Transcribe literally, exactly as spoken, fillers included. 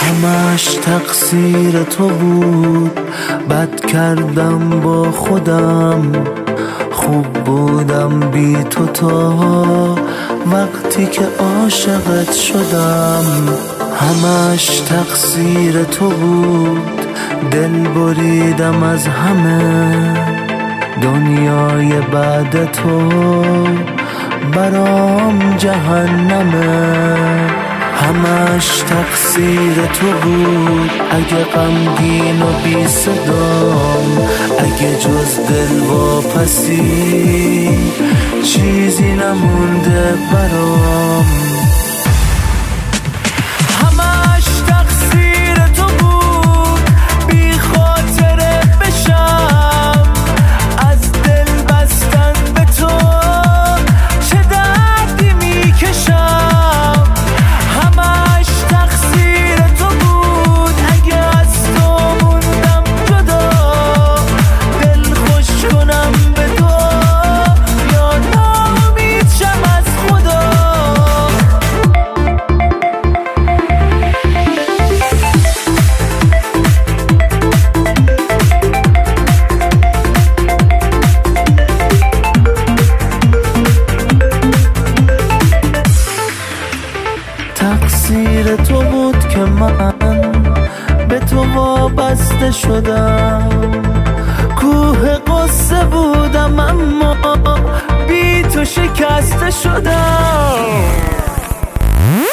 همش تقصیر تو بود، بد کردم با خودم، خوب بودم بی تو تا وقتی که عاشقت شدم. همش تقصیر تو بود، دل بریدم از همه، دنیای بعد تو برام جهنمه. همش تقصیر تو بود، اگه غمگین و بی صدام، اگه جز دل واپسی چیزی نمونده برام. همش تقصیر تو بود، بی خاطره بشم از دل بستن به تو، چه دردی میکشم. همش تقصیر تو بود، اگه از تو موندم جدا، دل خوش کنم به تو یا ناامید شم از خدا. تقصیر تو بود که من به تو وابسته شدم، کوه قصه بودم اما بی تو شکسته شدم.